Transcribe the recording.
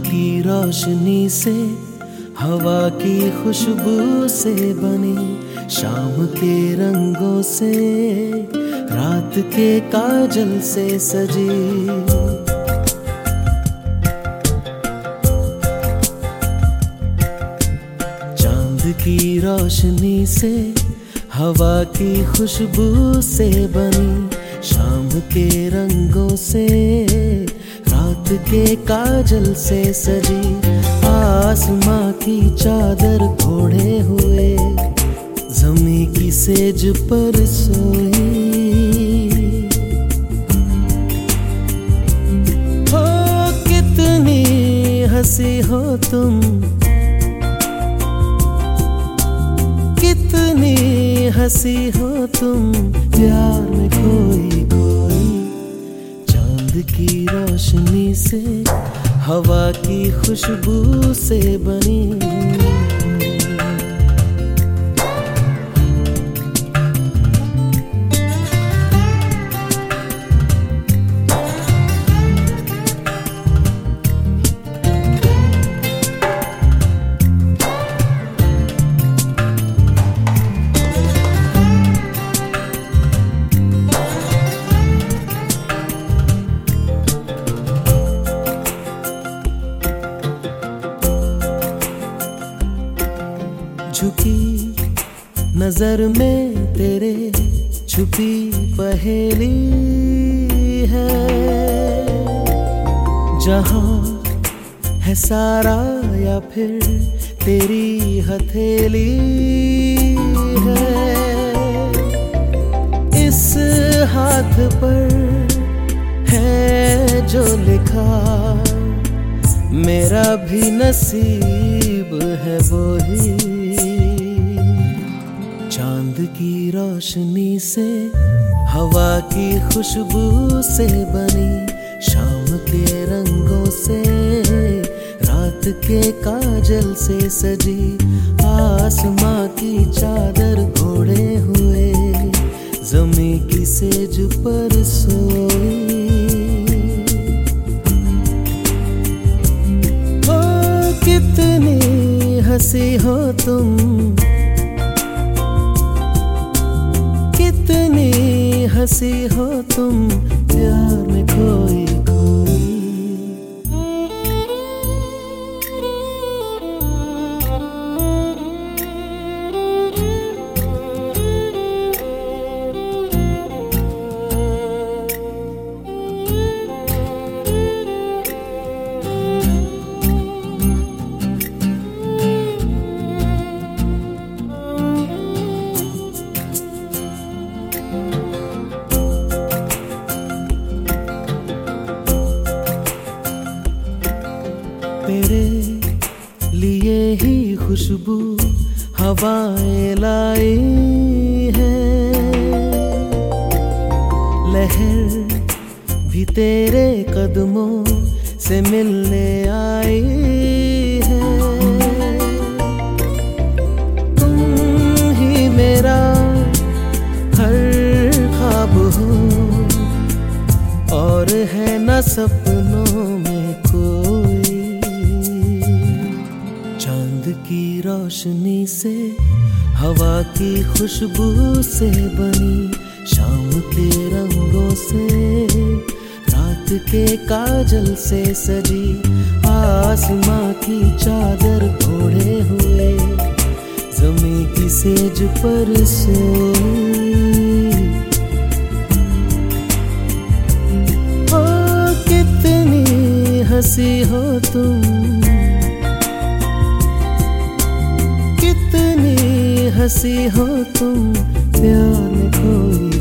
की रोशनी से, हवा की खुशबू से बनी, शाम के रंगों से, रात के काजल से सजी। चांद की रोशनी से, हवा की खुशबू से बनी, शाम के रंगों से, रात के काजल से सजी। आसमां की चादर ओढ़े हुए, ज़मीं की सेज पर सोई। हो कितनी हंसी हो तुम, कितनी हंसी हो तुम, प्यार में कोई कोई। चांद की रोशनी से, हवा की खुशबू से बनी। झुकी नजर में तेरे छुपी पहेली है, जहां है सारा या फिर तेरी हथेली है। इस हाथ पर है जो लिखा, मेरा भी नसीब है वही। चांद की रोशनी से, हवा की खुशबू से बनी, शाम के रंगों से, रात के काजल से सजी। आसमां की चादर ओढ़े हुए, ज़मीं की सेज पर सोई। हो कितनी हंसी हो तुम, कितनी हंसी हो तुम, प्यार में कोई कोई। तेरे लिए ही खुशबू हवाएं लाई है, लहर भी तेरे कदमों से मिलने आई है। तुम ही मेरा हर ख्वाब हो, और है न सपनों में कोई। चांद की रोशनी से, हवा की खुशबू से बनी, शाम के रंगों से, रात के काजल से सजी। आसमां की चादर ओढ़े हुए, ज़मीं की सेज पर सोई। ओ कितनी हंसी हो तुम, कितनी हंसी हो तुम, प्यार में कोई